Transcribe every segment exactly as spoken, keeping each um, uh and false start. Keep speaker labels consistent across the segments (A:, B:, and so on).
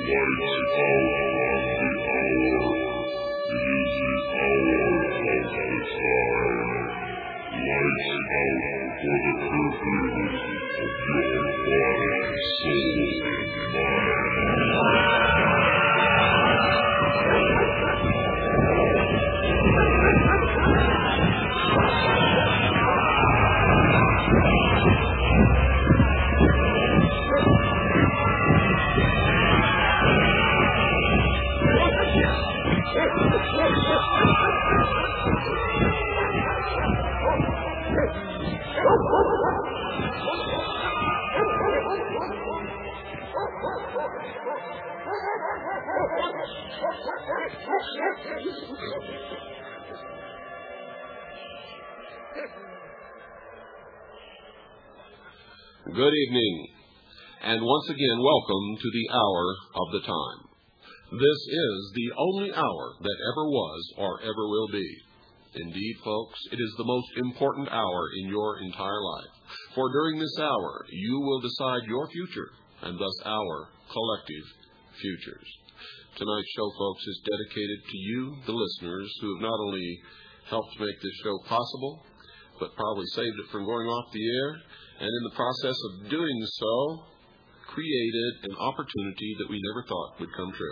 A: Good evening, and once again, welcome to the Hour of the Time. This is the only hour that ever was or ever will be. Indeed, folks, it is the most important hour in your entire life. For during this hour, you will decide your future, and thus our collective futures. Tonight's show, folks, is dedicated to you, the listeners, who have not only helped make this show possible, but probably saved it from going off the air, and in the process of doing so, created an opportunity that we never thought would come true.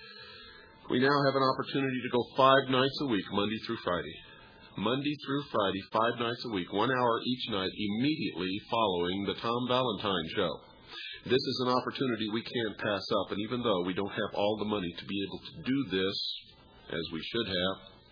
A: We now have an opportunity to go five nights a week, Monday through Friday. Monday through Friday, five nights a week, one hour each night, immediately following the Tom Valentine Show. This is an opportunity we can't pass up, and even though we don't have all the money to be able to do this, as we should have,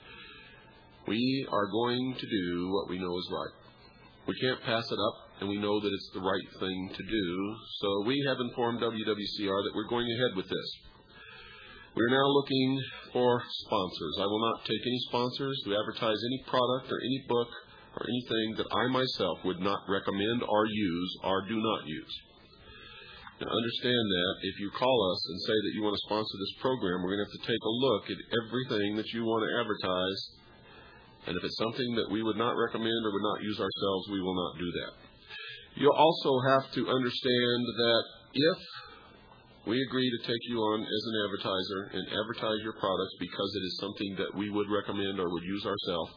A: we are going to do what we know is right. We can't pass it up, and we know that it's the right thing to do, so we have informed W W C R that we're going ahead with this. We're now looking for sponsors. I will not take any sponsors who advertise any product or any book or anything that I myself would not recommend or use or do not use. Now, understand that if you call us and say that you want to sponsor this program, we're going to have to take a look at everything that you want to advertise. And if it's something that we would not recommend or would not use ourselves, we will not do that. You'll also have to understand that if we agree to take you on as an advertiser and advertise your products because it is something that we would recommend or would use ourselves,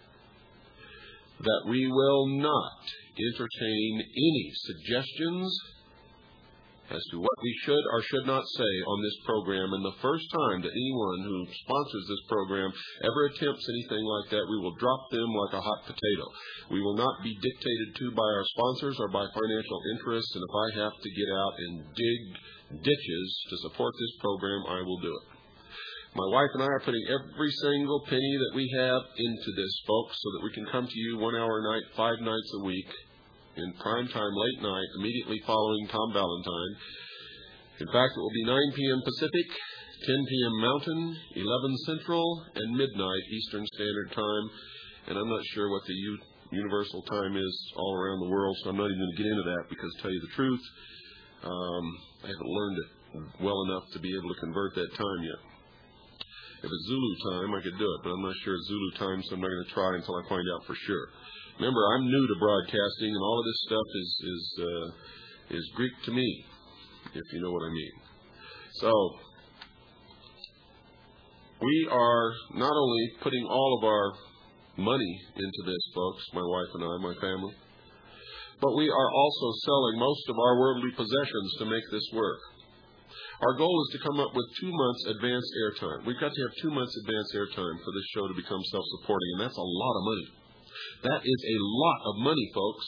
A: that we will not entertain any suggestions as to what we should or should not say on this program. And the first time that anyone who sponsors this program ever attempts anything like that, we will drop them like a hot potato. We will not be dictated to by our sponsors or by financial interests, and if I have to get out and dig ditches to support this program, I will do it. My wife and I are putting every single penny that we have into this, folks, so that we can come to you one hour a night, five nights a week, in prime time, late night, immediately following Tom Valentine. In fact, it will be nine p.m. Pacific, ten p.m. Mountain, eleven Central, and midnight Eastern Standard Time. And I'm not sure what the U- universal time is all around the world, so I'm not even going to get into that because, to tell you the truth, um, I haven't learned it well enough to be able to convert that time yet. If it's Zulu time, I could do it, but I'm not sure it's Zulu time, so I'm not going to try until I find out for sure. Remember, I'm new to broadcasting, and all of this stuff is is uh, is Greek to me, if you know what I mean. So, we are not only putting all of our money into this, folks, my wife and I, my family, but we are also selling most of our worldly possessions to make this work. Our goal is to come up with two months advance airtime. We've got to have two months advance airtime for this show to become self-supporting, and that's a lot of money. That is a lot of money, folks.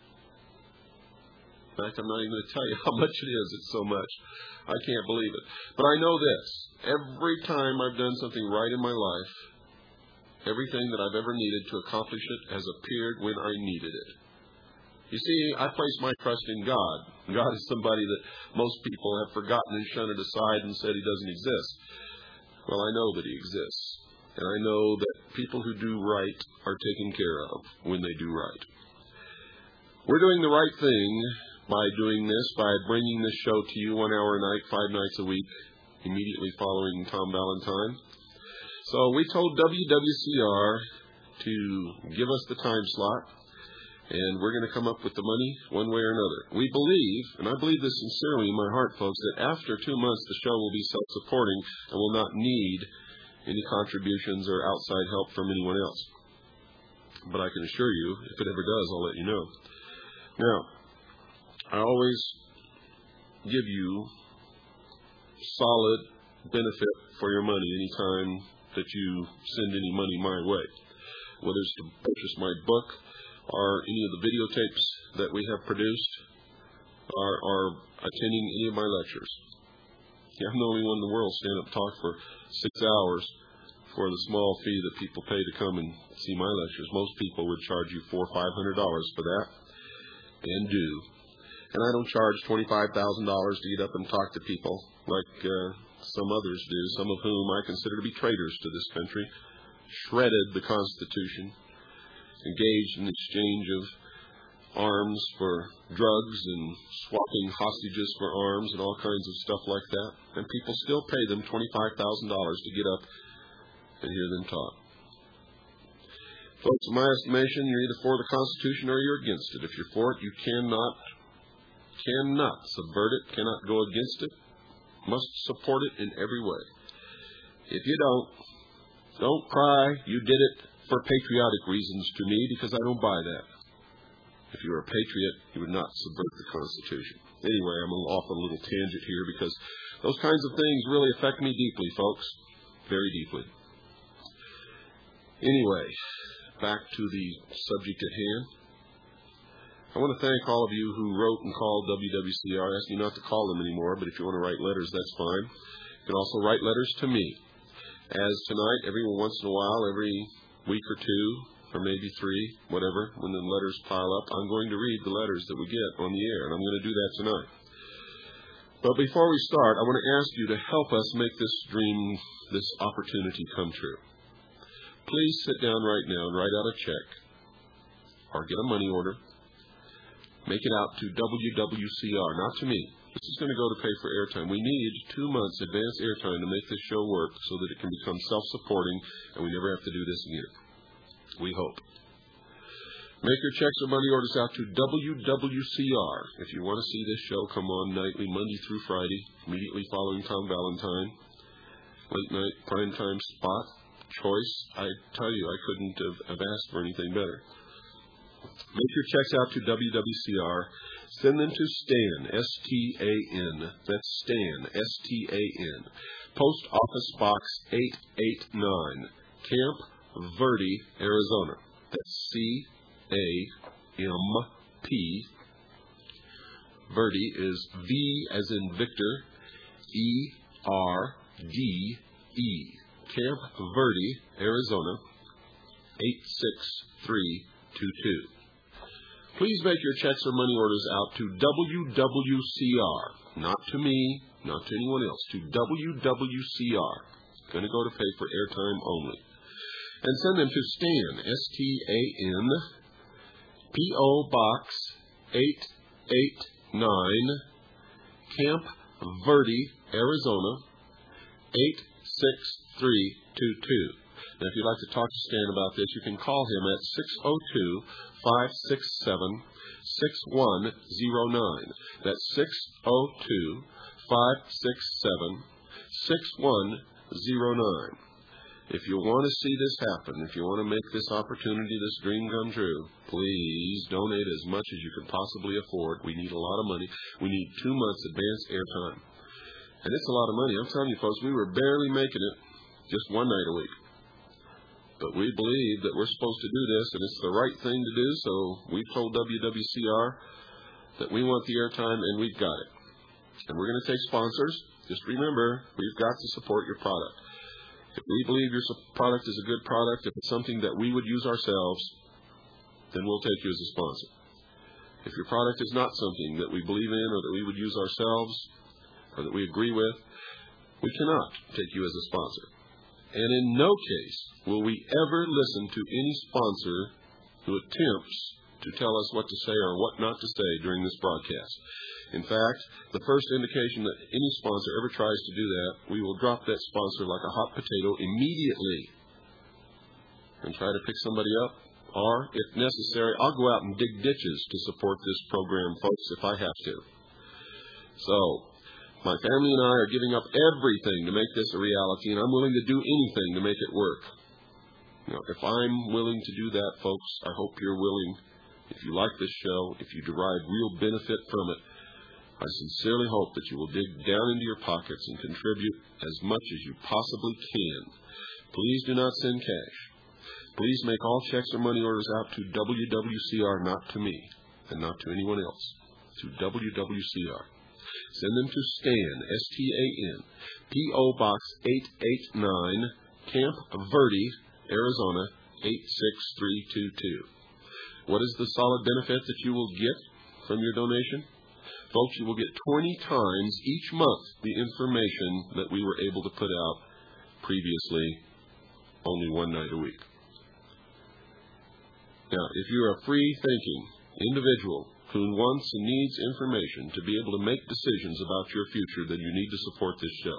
A: In fact, I'm not even going to tell you how much it is. It's so much. I can't believe it. But I know this. Every time I've done something right in my life, everything that I've ever needed to accomplish it has appeared when I needed it. You see, I place my trust in God. God is somebody that most people have forgotten and shunned aside and said he doesn't exist. Well, I know that he exists. And I know that people who do right are taken care of when they do right. We're doing the right thing by doing this, by bringing this show to you one hour a night, five nights a week, immediately following Tom Valentine. So we told W W C R to give us the time slot. And we're going to come up with the money one way or another. We believe, and I believe this sincerely in my heart, folks, that after two months the show will be self-supporting and will not need any contributions or outside help from anyone else. But I can assure you, if it ever does, I'll let you know. Now, I always give you solid benefit for your money anytime that you send any money my way, whether it's to purchase my book or any of the videotapes that we have produced, or, or attending any of my lectures. Yeah, I'm the only one in the world stand up and talk for six hours for the small fee that people pay to come and see my lectures. Most people would charge you four or five hundred dollars for that, and do. And I don't charge twenty-five thousand dollars to get up and talk to people like uh, some others do, some of whom I consider to be traitors to this country, shredded the Constitution, engaged in exchange of arms for drugs and swapping hostages for arms and all kinds of stuff like that. And people still pay them twenty-five thousand dollars to get up and hear them talk. Folks, in my estimation, you're either for the Constitution or you're against it. If you're for it, you cannot, cannot subvert it, cannot go against it, must support it in every way. If you don't, don't cry, you did it for patriotic reasons to me, because I don't buy that. If you were a patriot, you would not subvert the Constitution. Anyway, I'm off on a little tangent here, because those kinds of things really affect me deeply, folks. Very deeply. Anyway, back to the subject at hand. I want to thank all of you who wrote and called W W C R. I ask you not to call them anymore, but if you want to write letters, that's fine. You can also write letters to me. As tonight, every once in a while, every week or two, or maybe three, whatever, when the letters pile up, I'm going to read the letters that we get on the air, and I'm going to do that tonight. But before we start, I want to ask you to help us make this dream, this opportunity come true. Please sit down right now and write out a check, or get a money order. Make it out to W W C R, not to me. This is going to go to pay for airtime. We need two months advance airtime to make this show work so that it can become self-supporting and we never have to do this again. We hope. Make your checks or money orders out to W W C R. If you want to see this show come on nightly, Monday through Friday, immediately following Tom Valentine, late night, prime time spot, choice, I tell you, I couldn't have, have asked for anything better. Make your checks out to W W C R. Send them to Stan, S T A N. That's Stan, S T A N. Post Office Box eight eight nine, Camp Verde, Arizona. That's C A M P. Verde is V as in Victor, E R D E. Camp Verde, Arizona, eight six three two two. Please make your checks or money orders out to W W C R, not to me, not to anyone else, to W W C R. Going to go to pay for airtime only. And send them to Stan, S T A N, P O Box eight eight nine, Camp Verde, Arizona, eight six three two two. Now, if you'd like to talk to Stan about this, you can call him at six oh two, five six seven, six one oh nine. That's six oh two, five six seven, six one oh nine. If you want to see this happen, if you want to make this opportunity, this dream come true, please donate as much as you can possibly afford. We need a lot of money. We need two months advance airtime. And it's a lot of money. I'm telling you, folks, we were barely making it just one night a week. But we believe that we're supposed to do this, and it's the right thing to do, so we've told W W C R that we want the airtime, and we've got it. And we're going to take sponsors. Just remember, we've got to support your product. If we believe your product is a good product, if it's something that we would use ourselves, then we'll take you as a sponsor. If your product is not something that we believe in or that we would use ourselves or that we agree with, we cannot take you as a sponsor. And in no case will we ever listen to any sponsor who attempts to tell us what to say or what not to say during this broadcast. In fact, the first indication that any sponsor ever tries to do that, we will drop that sponsor like a hot potato immediately and try to pick somebody up Or, if necessary, I'll go out and dig ditches to support this program, folks, if I have to. So, my family and I are giving up everything to make this a reality, and I'm willing to do anything to make it work. Now, if I'm willing to do that, folks, I hope you're willing. If you like this show, if you derive real benefit from it, I sincerely hope that you will dig down into your pockets and contribute as much as you possibly can. Please do not send cash. Please make all checks or money orders out to W W C R, not to me, and not to anyone else, to W W C R. Send them to Stan, S T A N, P O Box eight eight nine, Camp Verde, Arizona, eight six three two two. What is the solid benefit that you will get from your donation? Folks, you will get twenty times each month the information that we were able to put out previously only one night a week. Now, if you're a free-thinking individual who wants and needs information to be able to make decisions about your future, then you need to support this show.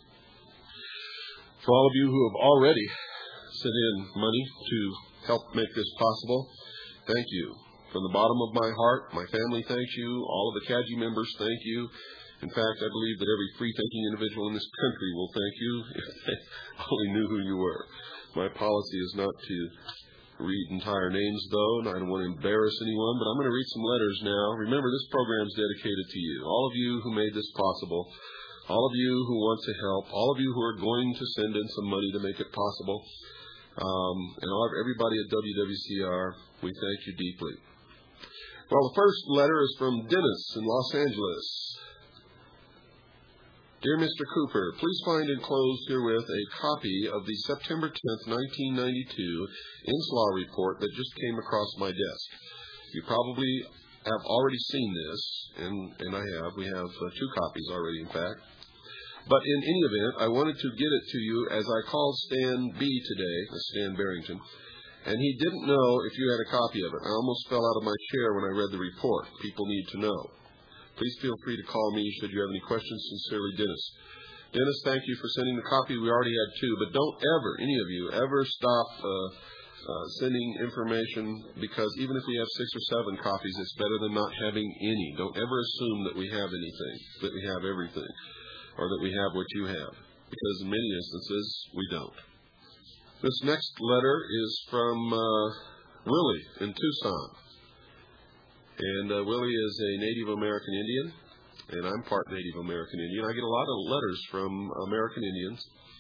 A: For all of you who have already sent in money to help make this possible, thank you. From the bottom of my heart, my family thanks you. All of the C A G I members thank you. In fact, I believe that every free-thinking individual in this country will thank you if they only knew who you were. My policy is not to read entire names, though, and I don't want to embarrass anyone, but I'm going to read some letters now. Remember, this program is dedicated to you, all of you who made this possible, all of you who want to help, all of you who are going to send in some money to make it possible, um, and all of everybody at W W C R, we thank you deeply. Well, the first letter is from Dennis in Los Angeles. Dear Mister Cooper, please find enclosed herewith a copy of the September tenth, nineteen ninety-two I N S Law report that just came across my desk. You probably have already seen this, and, and I have. We have uh, two copies already, in fact. But in any event, I wanted to get it to you as I called Stan B today, Stan Barrington, and he didn't know if you had a copy of it. I almost fell out of my chair when I read the report. People need to know. Please feel free to call me should you have any questions. Sincerely, Dennis. Dennis, thank you for sending the copy. We already had two, but don't ever, any of you, ever stop uh, uh, sending information, because even if we have six or seven copies, it's better than not having any. Don't ever assume that we have anything, that we have everything, or that we have what you have, because in many instances, we don't. This next letter is from uh, Willie in Tucson. And uh, Willie is a Native American Indian, and I'm part Native American Indian. I get a lot of letters from American Indians.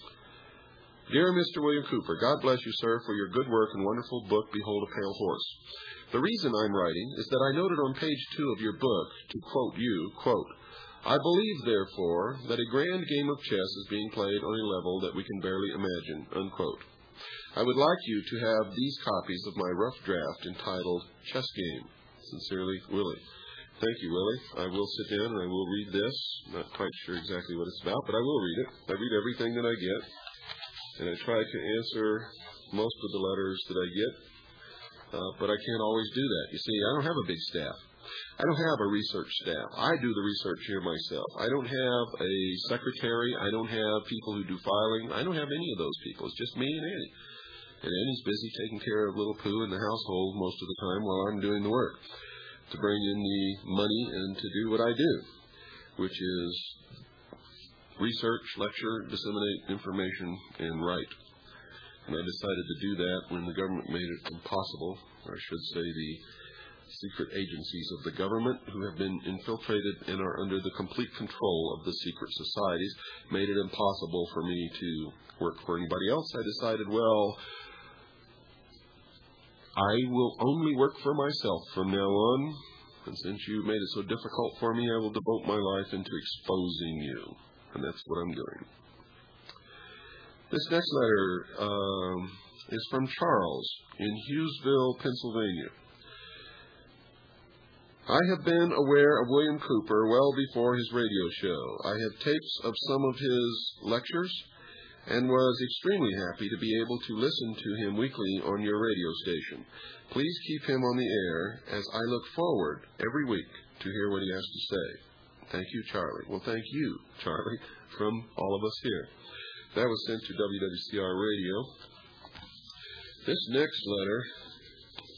A: Dear Mister William Cooper, God bless you, sir, for your good work and wonderful book, Behold a Pale Horse. The reason I'm writing is that I noted on page two of your book, to quote you, quote, I believe, therefore, that a grand game of chess is being played on a level that we can barely imagine, unquote. I would like you to have these copies of my rough draft entitled Chess Game. Sincerely, Willie. Thank you, Willie. I will sit down and I will read this. Not quite sure exactly what it's about, but I will read it. I read everything that I get, and I try to answer most of the letters that I get, uh, but I can't always do that. You see, I don't have a big staff. I don't have a research staff. I do the research here myself. I don't have a secretary. I don't have people who do filing. I don't have any of those people. It's just me and Annie. And Annie's busy taking care of little Pooh in the household most of the time while I'm doing the work to bring in the money and to do what I do, which is research, lecture, disseminate information, and write. And I decided to do that when the government made it impossible, or I should say the secret agencies of the government who have been infiltrated and are under the complete control of the secret societies made it impossible for me to work for anybody else. I decided, well, I will only work for myself from now on, and since you made it so difficult for me, I will devote my life into exposing you, and that's what I'm doing. This next letter um, is from Charles in Hughesville, Pennsylvania. I have been aware of William Cooper well before his radio show. I have tapes of some of his lectures and was extremely happy to be able to listen to him weekly on your radio station. Please keep him on the air as I look forward every week to hear what he has to say. Thank you, Charlie. Well, thank you, Charlie, from all of us here. That was sent to W W C R Radio. This next letter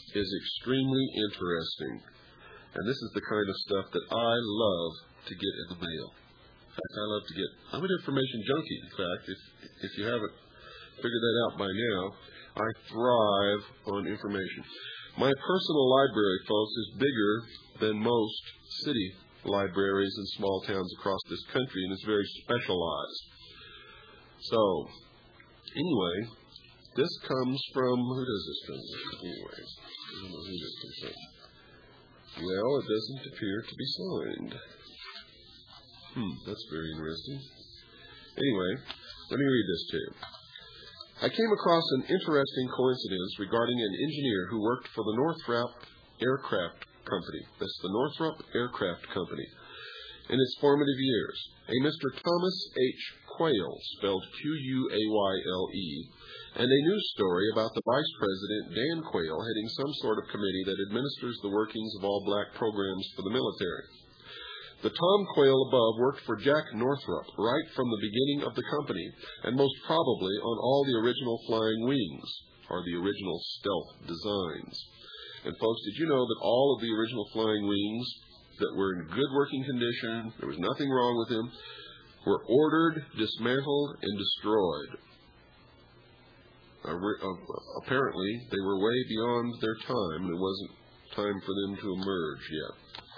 A: is extremely interesting. And this is the kind of stuff that I love to get in the mail. In fact, I love to get, I'm an information junkie, in fact. If, if you haven't figured that out by now, I thrive on information. My personal library, folks, is bigger than most city libraries in small towns across this country, and it's very specialized. So, anyway, this comes from, who does this come from? Anyway, I don't know who this comes from. Well, it doesn't appear to be signed. Hmm, that's very interesting. Anyway, let me read this to you. I came across an interesting coincidence regarding an engineer who worked for the Northrop Aircraft Company. That's the Northrop Aircraft Company. In its formative years, a Mister Thomas H. Quayle, spelled Q U A Y L E, and a news story about the Vice President, Dan Quayle, heading some sort of committee that administers the workings of all black programs for the military. The Tom Quayle above worked for Jack Northrop right from the beginning of the company, and most probably on all the original flying wings, or the original stealth designs. And folks, did you know that all of the original flying wings that were in good working condition, there was nothing wrong with them, were ordered, dismantled, and destroyed? Apparently, they were way beyond their time, and it wasn't time for them to emerge yet.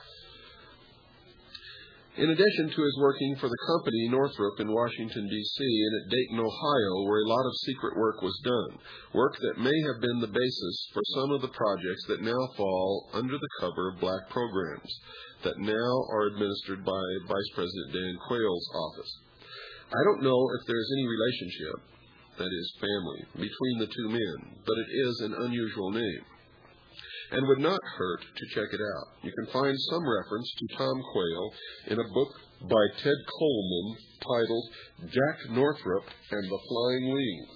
A: In addition to his working for the company Northrop in Washington, D C, and at Dayton, Ohio, where a lot of secret work was done, work that may have been the basis for some of the projects that now fall under the cover of black programs that now are administered by Vice President Dan Quayle's office. I don't know if there's any relationship, that is family, between the two men, but it is an unusual name, and would not hurt to check it out. You can find some reference to Tom Quayle in a book by Ted Coleman titled Jack Northrop and the Flying Wings.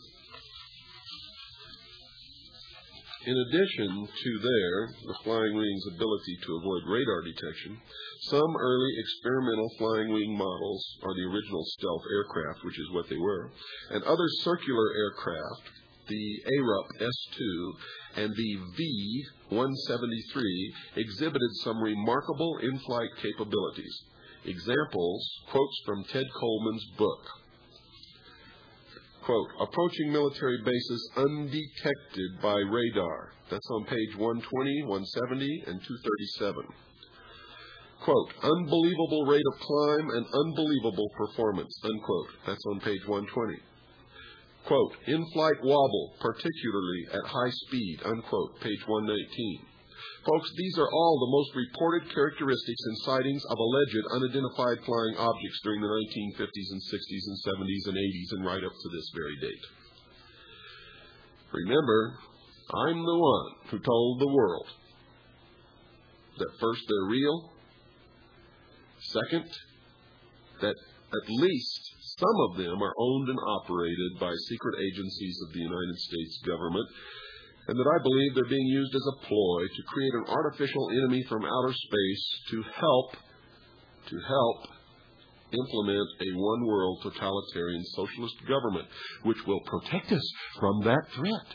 A: In addition to their, the flying wings' ability to avoid radar detection, some early experimental flying wing models are the original stealth aircraft, which is what they were, and other circular aircraft, the A R U P S two and the V one seventy-three, exhibited some remarkable in-flight capabilities. Examples, quotes from Ted Coleman's book. Quote, approaching military bases undetected by radar. That's on page one twenty, one seventy, and two thirty-seven. Quote, unbelievable rate of climb and unbelievable performance, unquote. That's on page one twenty. Quote, in-flight wobble, particularly at high speed, unquote, page one nineteen. Folks, these are all the most reported characteristics and sightings of alleged unidentified flying objects during the nineteen fifties and sixties and seventies and eighties and right up to this very date. Remember, I'm the one who told the world that first, they're real. Second, that at least some of them are owned and operated by secret agencies of the United States government, and that I believe they're being used as a ploy to create an artificial enemy from outer space to help, to help implement a one-world totalitarian socialist government, which will protect us from that threat.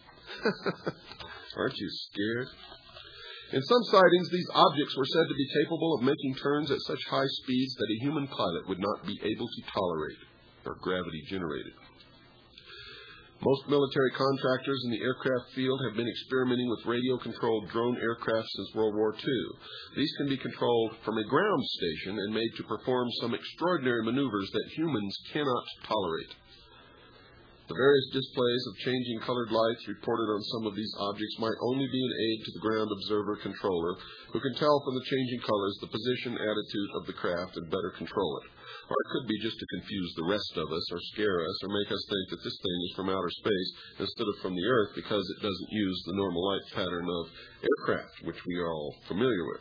A: Aren't you scared? In some sightings, these objects were said to be capable of making turns at such high speeds that a human pilot would not be able to tolerate, or gravity generated. Most military contractors in the aircraft field have been experimenting with radio-controlled drone aircraft since World War Two. These can be controlled from a ground station and made to perform some extraordinary maneuvers that humans cannot tolerate. The various displays of changing colored lights reported on some of these objects might only be an aid to the ground observer controller, who can tell from the changing colors the position, attitude of the craft and better control it. Or it could be just to confuse the rest of us or scare us or make us think that this thing is from outer space instead of from the Earth because it doesn't use the normal light pattern of aircraft, which we are all familiar with.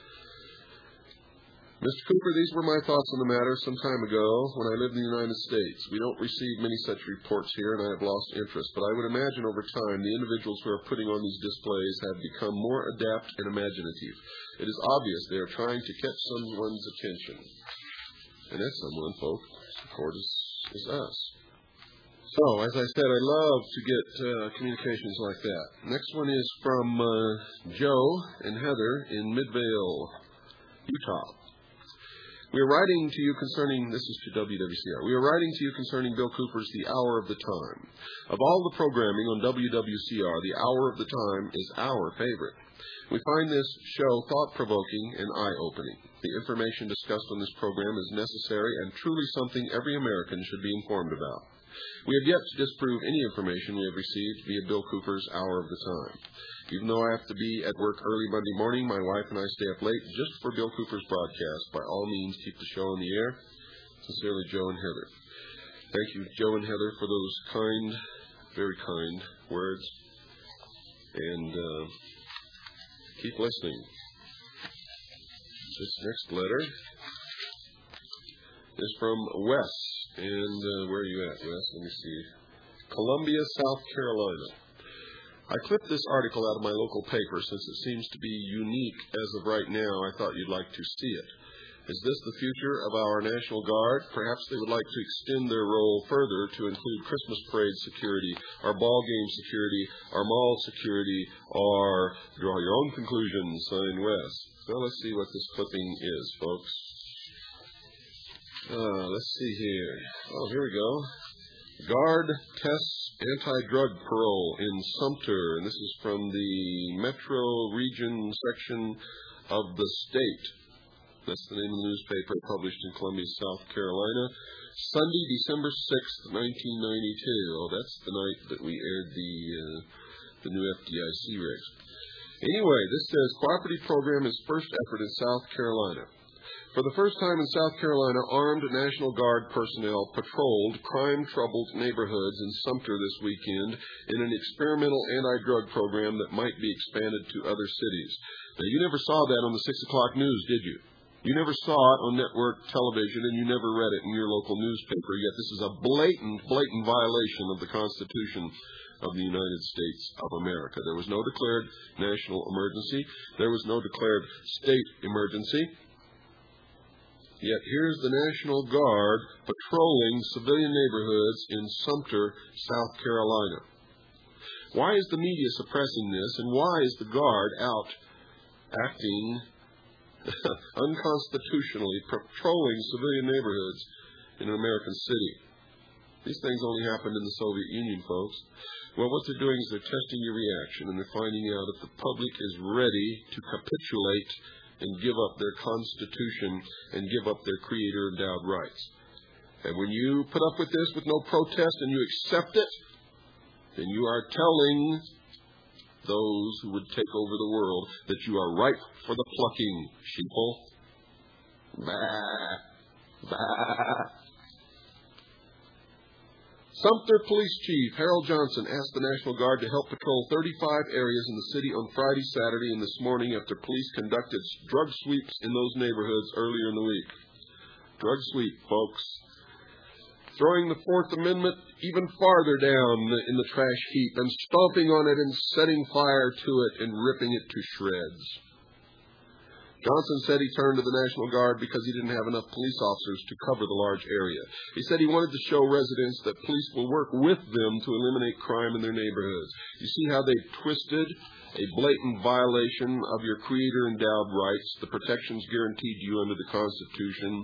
A: Mister Cooper, these were my thoughts on the matter some time ago when I lived in the United States. We don't receive many such reports here, and I have lost interest, but I would imagine over time the individuals who are putting on these displays have become more adept and imaginative. It is obvious they are trying to catch someone's attention. And that someone, folks, of course, is us. So, as I said, I love to get uh, communications like that. Next one is from uh, Joe and Heather in Midvale, Utah. We are writing to you concerning, this is to W W C R, we are writing to you concerning Bill Cooper's The Hour of the Time. Of all the programming on W W C R, The Hour of the Time is our favorite. We find this show thought-provoking and eye-opening. The information discussed on this program is necessary and truly something every American should be informed about. We have yet to disprove any information we have received via Bill Cooper's Hour of the Time. Even though I have to be at work early Monday morning, my wife and I stay up late just for Bill Cooper's broadcast. By all means, keep the show on the air. Sincerely, Joe and Heather. Thank you, Joe and Heather, for those kind, very kind words. And uh, keep listening. This next letter is from Wes. And uh, where are you at, Wes? Let me see. Columbia, South Carolina. I clipped this article out of my local paper since it seems to be unique as of right now. I thought you'd like to see it. Is this the future of our National Guard? Perhaps they would like to extend their role further to include Christmas parade security, our ball game security, our mall security, or draw your own conclusions, signed Wes. So let's see what this clipping is, folks. Uh, let's see here. Oh, here we go. Guard tests anti-drug parole in Sumter. And this is from the Metro Region section of the state. That's the name of the newspaper published in Columbia, South Carolina. Sunday, December sixth, nineteen ninety-two. Oh, that's the night that we aired the, uh, the new F D I C rigs. Anyway, this says cooperative program is first effort in South Carolina. For the first time in South Carolina, armed National Guard personnel patrolled crime-troubled neighborhoods in Sumter this weekend in an experimental anti-drug program that might be expanded to other cities. Now, you never saw that on the six o'clock news, did you? You never saw it on network television, and you never read it in your local newspaper, yet this is a blatant, blatant violation of the Constitution of the United States of America. There was no declared national emergency. There was no declared state emergency. Yet here's the National Guard patrolling civilian neighborhoods in Sumter, South Carolina. Why is the media suppressing this, and why is the Guard out acting unconstitutionally, patrolling civilian neighborhoods in an American city? These things only happened in the Soviet Union, folks. Well, what they're doing is they're testing your reaction, and they're finding out if the public is ready to capitulate and give up their Constitution and give up their Creator-endowed rights. And when you put up with this with no protest and you accept it, then you are telling those who would take over the world that you are ripe for the plucking, sheeple. Bah, bah. Sumter Police Chief Harold Johnson asked the National Guard to help patrol thirty-five areas in the city on Friday, Saturday, and this morning after police conducted drug sweeps in those neighborhoods earlier in the week. Drug sweep, folks. Throwing the Fourth Amendment even farther down in the trash heap and stomping on it and setting fire to it and ripping it to shreds. Johnson said he turned to the National Guard because he didn't have enough police officers to cover the large area. He said he wanted to show residents that police will work with them to eliminate crime in their neighborhoods. You see how they've twisted a blatant violation of your Creator-endowed rights, the protections guaranteed to you under the Constitution,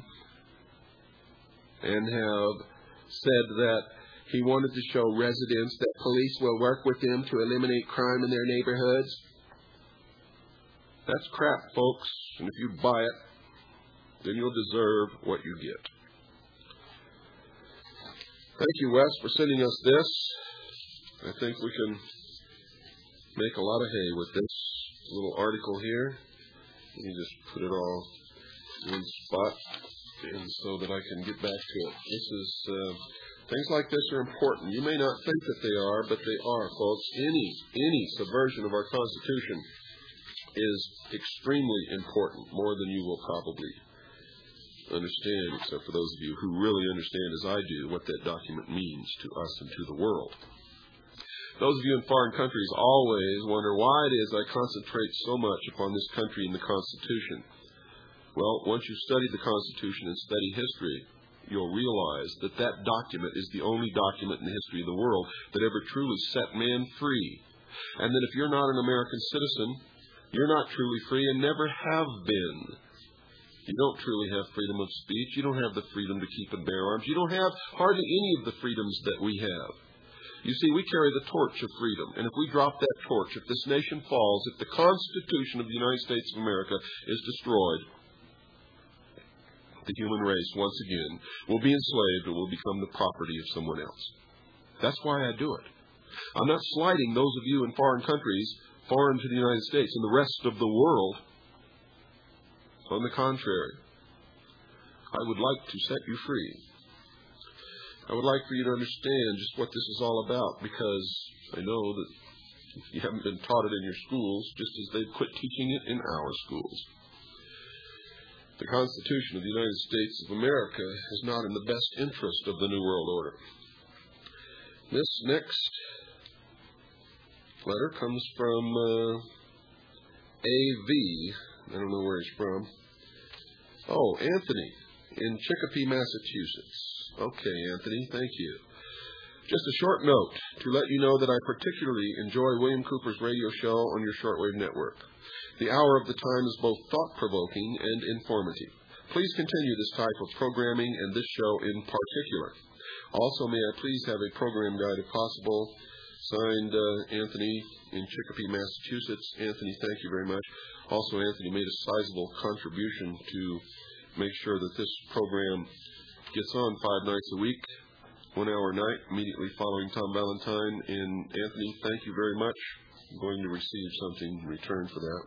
A: and have said that he wanted to show residents that police will work with them to eliminate crime in their neighborhoods. That's crap, folks. And if you buy it, then you'll deserve what you get. Thank you, Wes, for sending us this. I think we can make a lot of hay with this little article here. Let me just put it all in one spot and so that I can get back to it. This is, uh, things like this are important. You may not think that they are, but they are, folks. Any, any subversion of our Constitution is extremely important, more than you will probably understand, except for those of you who really understand, as I do, what that document means to us and to the world. Those of you in foreign countries always wonder why it is I concentrate so much upon this country and the Constitution. Well, once you've studied the Constitution and study history, you'll realize that that document is the only document in the history of the world that ever truly set man free. And that if you're not an American citizen, you're not truly free and never have been. You don't truly have freedom of speech. You don't have the freedom to keep and bear arms. You don't have hardly any of the freedoms that we have. You see, we carry the torch of freedom, and if we drop that torch, if this nation falls, if the Constitution of the United States of America is destroyed, the human race, once again, will be enslaved and will become the property of someone else. That's why I do it. I'm not slighting those of you in foreign countries, foreign to the United States and the rest of the world. On the contrary, I would like to set you free. I would like for you to understand just what this is all about, because I know that you haven't been taught it in your schools, just as they've quit teaching it in our schools. The Constitution of the United States of America is not in the best interest of the New World Order. This next letter comes from uh, A V. I don't know where he's from. Oh, Anthony in Chicopee, Massachusetts. Okay, Anthony, thank you. Just a short note to let you know that I particularly enjoy William Cooper's radio show on your shortwave network. The Hour of the Time is both thought-provoking and informative. Please continue this type of programming and this show in particular. Also, may I please have a program guide if possible. Signed, uh, Anthony in Chicopee, Massachusetts. Anthony, thank you very much. Also, Anthony made a sizable contribution to make sure that this program gets on five nights a week, one hour a night, immediately following Tom Valentine. And Anthony, thank you very much. I'm going to receive something in return for that.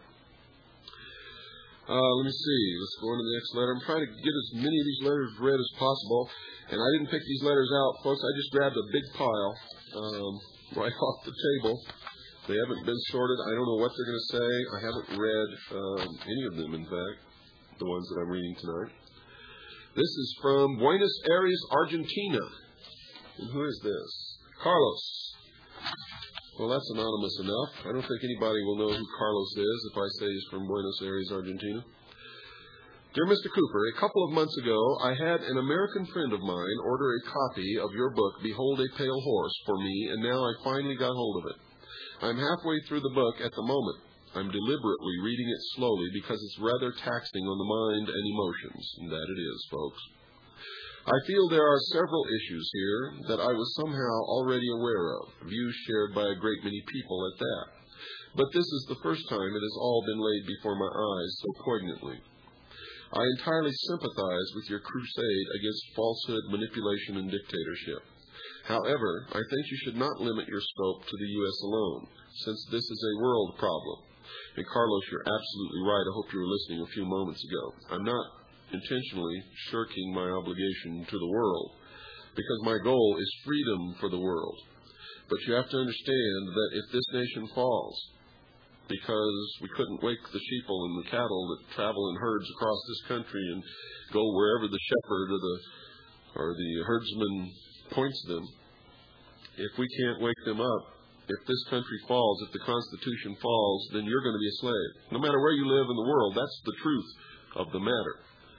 A: Uh, let me see. Let's go on to the next letter. I'm trying to get as many of these letters read as possible. And I didn't pick these letters out, folks. I just grabbed a big pile um, right off the table. They haven't been sorted. I don't know what they're going to say. I haven't read um, any of them, in fact, the ones that I'm reading tonight. This is from Buenos Aires, Argentina. And who is this? Carlos. Well, that's anonymous enough. I don't think anybody will know who Carlos is if I say he's from Buenos Aires, Argentina. Dear Mister Cooper, a couple of months ago, I had an American friend of mine order a copy of your book, Behold a Pale Horse, for me, and now I finally got hold of it. I'm halfway through the book at the moment. I'm deliberately reading it slowly because it's rather taxing on the mind and emotions, and that it is, folks. I feel there are several issues here that I was somehow already aware of, views shared by a great many people at that. But this is the first time it has all been laid before my eyes so poignantly. I entirely sympathize with your crusade against falsehood, manipulation, and dictatorship. However, I think you should not limit your scope to the U S alone, since this is a world problem. And Carlos, you're absolutely right. I hope you were listening a few moments ago. I'm not intentionally shirking my obligation to the world, because my goal is freedom for the world. But you have to understand that if this nation falls, because we couldn't wake the sheeple and the cattle that travel in herds across this country and go wherever the shepherd or the or the herdsman points them, if we can't wake them up, if this country falls, if the Constitution falls, then you're going to be a slave. No matter where you live in the world, that's the truth of the matter.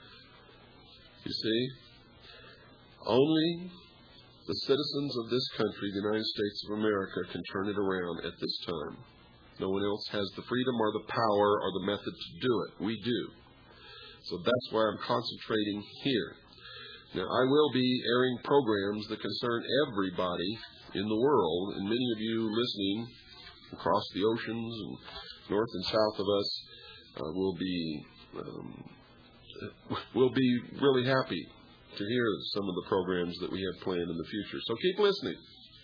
A: You see, only the citizens of this country, the United States of America, can turn it around at this time. No one else has the freedom or the power or the method to do it. We do. So that's why I'm concentrating here. Now, I will be airing programs that concern everybody in the world, and many of you listening across the oceans and north and south of us uh, will be um, will be really happy to hear some of the programs that we have planned in the future. So keep listening.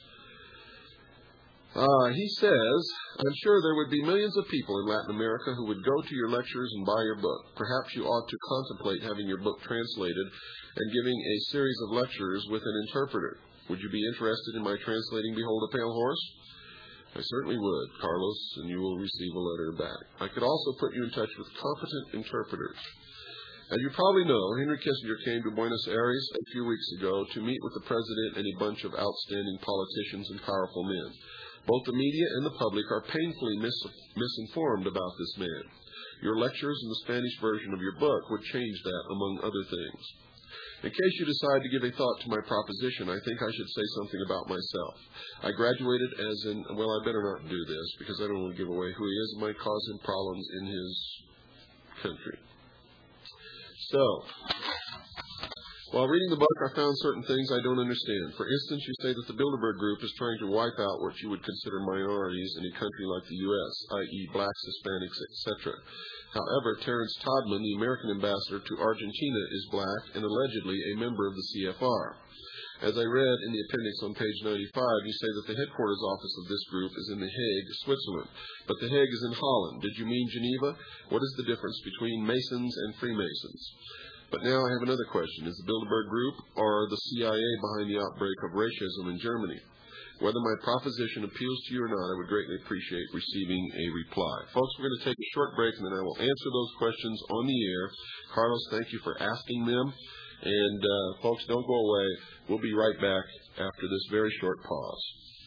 A: Uh, he says, I'm sure there would be millions of people in Latin America who would go to your lectures and buy your book. Perhaps you ought to contemplate having your book translated and giving a series of lectures with an interpreter. Would you be interested in my translating Behold a Pale Horse? I certainly would, Carlos, and you will receive a letter back. I could also put you in touch with competent interpreters. As you probably know, Henry Kissinger came to Buenos Aires a few weeks ago to meet with the president and a bunch of outstanding politicians and powerful men. Both the media and the public are painfully mis- misinformed about this man. Your lectures and the Spanish version of your book would change that, among other things. In case you decide to give a thought to my proposition, I think I should say something about myself. I graduated as an, well, I better not do this because I don't want to give away who he is. It might cause him problems in his country. So, while reading the book, I found certain things I don't understand. For instance, you say that the Bilderberg Group is trying to wipe out what you would consider minorities in a country like the U S, that is blacks, Hispanics, et cetera. However, Terrence Todman, the American ambassador to Argentina, is black and allegedly a member of the C F R. As I read in the appendix on page ninety-five, you say that the headquarters office of this group is in The Hague, Switzerland, but The Hague is in Holland. Did you mean Geneva? What is the difference between Masons and Freemasons? But now I have another question. Is the Bilderberg Group or the C I A behind the outbreak of racism in Germany? Whether my proposition appeals to you or not, I would greatly appreciate receiving a reply. Folks, we're going to take a short break, and then I will answer those questions on the air. Carlos, thank you for asking them. And, uh, folks, don't go away. We'll be right back after this very short pause.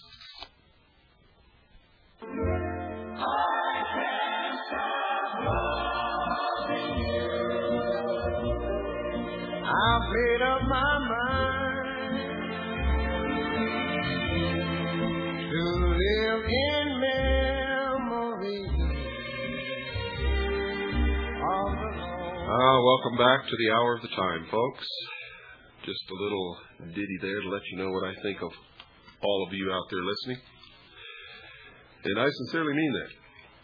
A: I can't stop loving you. I've made up my mind to live in memory of the Lord. Ah, welcome back to the Hour of the Time, folks. Just a little ditty there to let you know what I think of all of you out there listening. And I sincerely mean that.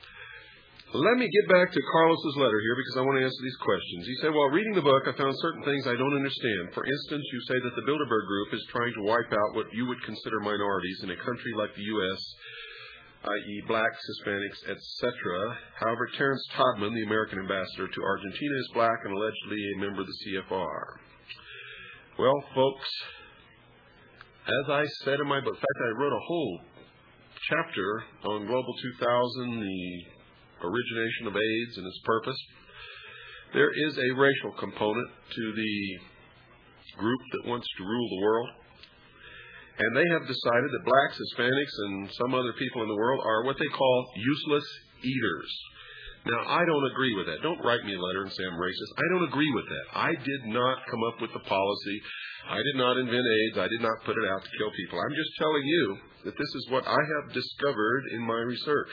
A: Let me get back to Carlos's letter here because I want to answer these questions. He said, while reading the book, I found certain things I don't understand. For instance, you say that the Bilderberg Group is trying to wipe out what you would consider minorities in a country like the U S, that is blacks, Hispanics, et cetera. However, Terrence Todman, the American ambassador to Argentina, is black and allegedly a member of the C F R. Well, folks, as I said in my book, in fact, I wrote a whole chapter on Global two thousand, the origination of AIDS and its purpose. There is a racial component to the group that wants to rule the world. And they have decided that blacks, Hispanics, and some other people in the world are what they call useless eaters. Now, I don't agree with that. Don't write me a letter and say I'm racist. I don't agree with that. I did not come up with the policy. I did not invent AIDS. I did not put it out to kill people. I'm just telling you that this is what I have discovered in my research.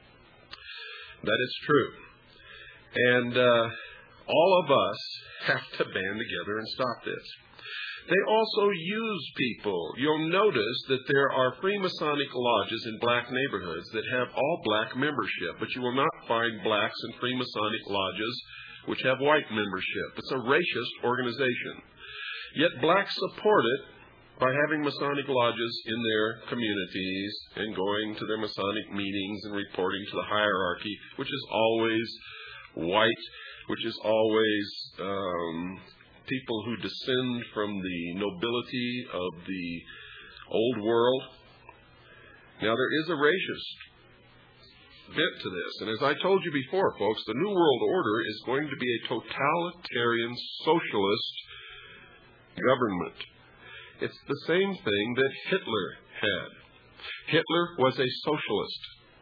A: That it's true. And uh, all of us have to band together and stop this. They also use people. You'll notice that there are Freemasonic lodges in black neighborhoods that have all black membership, but you will not find blacks in Freemasonic lodges which have white membership. It's a racist organization. Yet blacks support it by having Masonic lodges in their communities and going to their Masonic meetings and reporting to the hierarchy, which is always white, which is always um, people who descend from the nobility of the old world. Now, there is a racist bent to this. And as I told you before, folks, the New World Order is going to be a totalitarian socialist government. It's the same thing that Hitler had. Hitler was a socialist.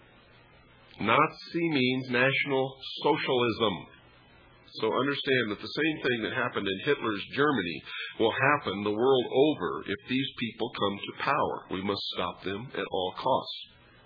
A: Nazi means National Socialism. So understand that the same thing that happened in Hitler's Germany will happen the world over if these people come to power. We must stop them at all costs.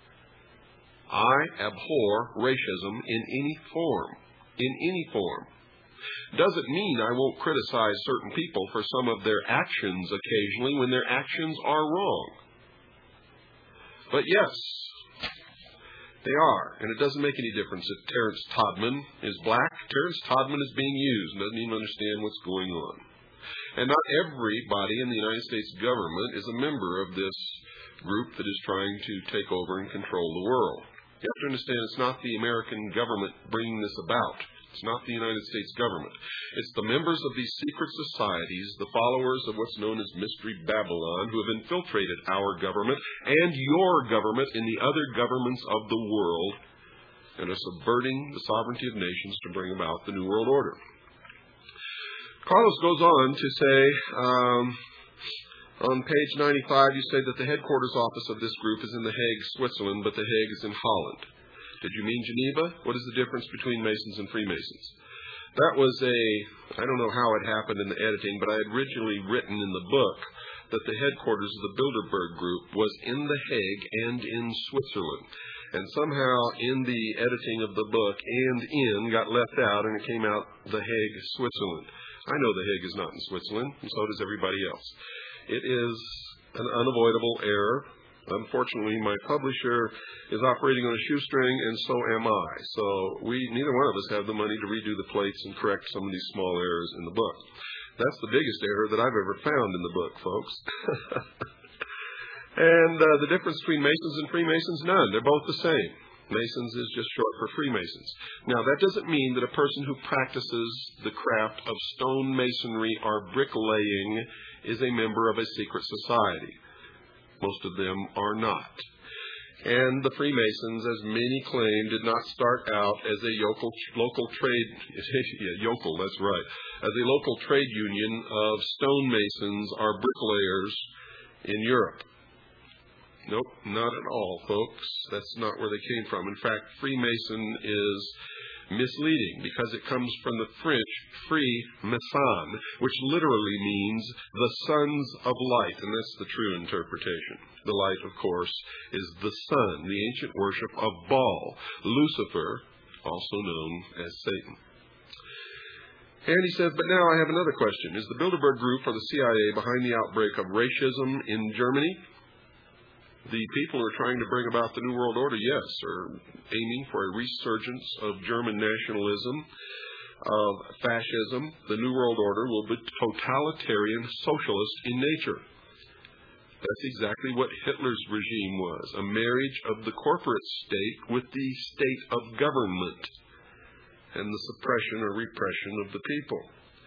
A: I abhor racism in any form. In any form. Doesn't mean I won't criticize certain people for some of their actions occasionally when their actions are wrong. But yes, they are. And it doesn't make any difference if Terrence Todman is black. Terrence Todman is being used and doesn't even understand what's going on. And not everybody in the United States government is a member of this group that is trying to take over and control the world. You have to understand it's not the American government bringing this about. It's not the United States government. It's the members of these secret societies, the followers of what's known as Mystery Babylon, who have infiltrated our government and your government in the other governments of the world and are subverting the sovereignty of nations to bring about the New World Order. Carlos goes on to say, um, on page ninety-five, you say that the headquarters office of this group is in The Hague, Switzerland, but The Hague is in Holland. Did you mean Geneva? What is the difference between Masons and Freemasons? That was a, I don't know how it happened in the editing, but I had originally written in the book that the headquarters of the Bilderberg Group was in The Hague and in Switzerland. And somehow in the editing of the book, and in got left out, and it came out The Hague, Switzerland. I know The Hague is not in Switzerland, and so does everybody else. It is an unavoidable error. Unfortunately, my publisher is operating on a shoestring, and so am I. So we, neither one of us have the money to redo the plates and correct some of these small errors in the book. That's the biggest error that I've ever found in the book, folks. and uh, the difference between Masons and Freemasons, none. They're both the same. Masons is just short for Freemasons. Now, that doesn't mean that a person who practices the craft of stone masonry or bricklaying is a member of a secret society. Most of them are not. And the Freemasons, as many claim, did not start out as a local, local trade, yeah, yokel, that's right, as a local trade union of stonemasons or bricklayers in Europe. Nope, not at all, folks. That's not where they came from. In fact, Freemason is misleading because it comes from the French free mason, which literally means the sons of light, and that's the true interpretation. The light, of course, is the sun, the ancient worship of Baal, Lucifer, also known as Satan. And he says, but now I have another question. Is the Bilderberg Group or the C I A behind the outbreak of racism in Germany? The people who are trying to bring about the New World Order, yes, are aiming for a resurgence of German nationalism, of fascism. The New World Order will be totalitarian socialist in nature. That's exactly what Hitler's regime was, a marriage of the corporate state with the state of government and the suppression or repression of the people.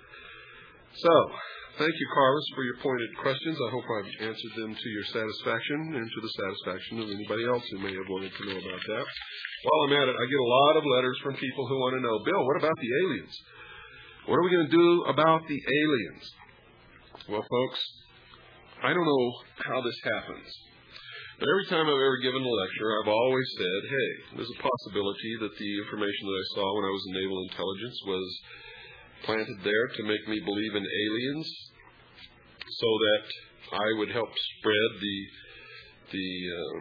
A: So, thank you, Carlos, for your pointed questions. I hope I've answered them to your satisfaction and to the satisfaction of anybody else who may have wanted to know about that. While I'm at it, I get a lot of letters from people who want to know, Bill, what about the aliens? What are we going to do about the aliens? Well, folks, I don't know how this happens. But every time I've ever given a lecture, I've always said, hey, there's a possibility that the information that I saw when I was in naval intelligence was planted there to make me believe in aliens so that I would help spread the the uh,